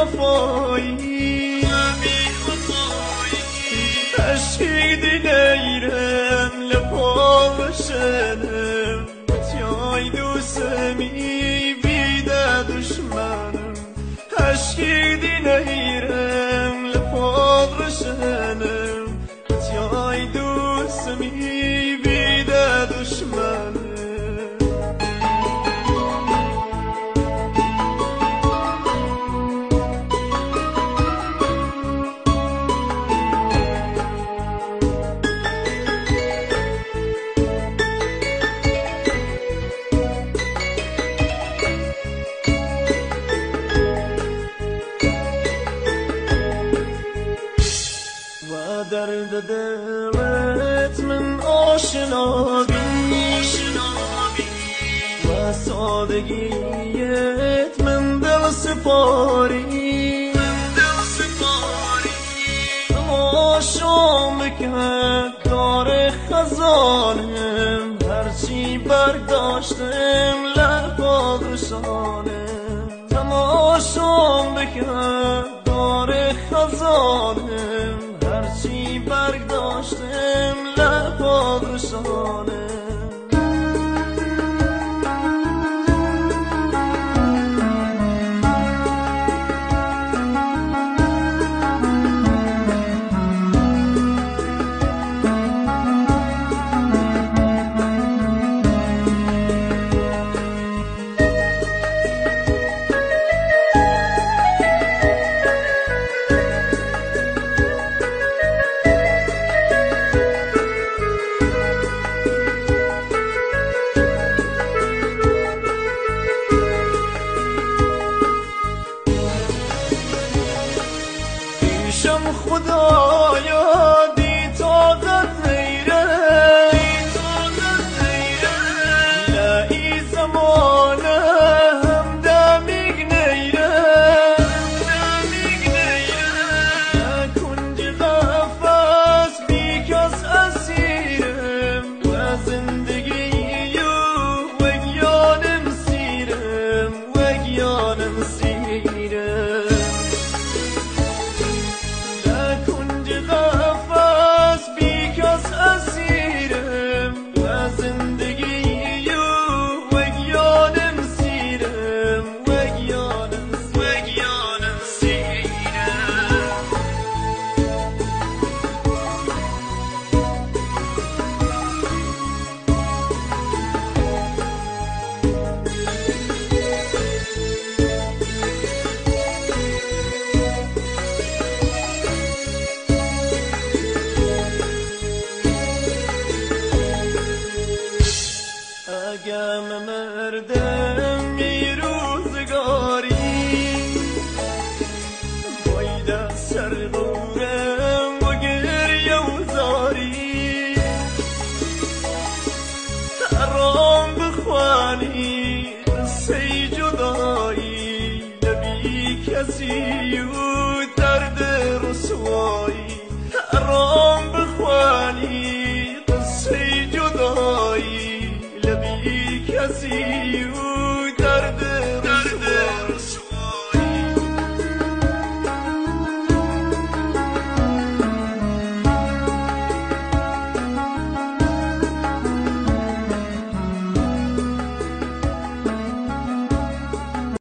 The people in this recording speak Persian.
وفایی عشقی دلیرم لپا بشنم تیای دوستمی بیده دشمنم عشقی دلیرم لپا بشنم تیای دوستمی بیده دشمنم درد دلت من آشنا بی و سادگیت من دل سپاری اما شام که دار خزانم هرچی برداشتم لبا دوشانم اما شام که دار خزانم هرچی برگ داشتم لبا دوشانم خدایا دی طاقت نیره لعی زمانه همدمیگ نیره کنج قفص بی کس اسیرم و زندگی و گیانم سیرم و گیانم سیرم اگم مردم می روزگاری باید سر غورم و گریه و زاری ترام بخوانی قصه جدایی نبی کسی و درد رسوایی ترام بخوانی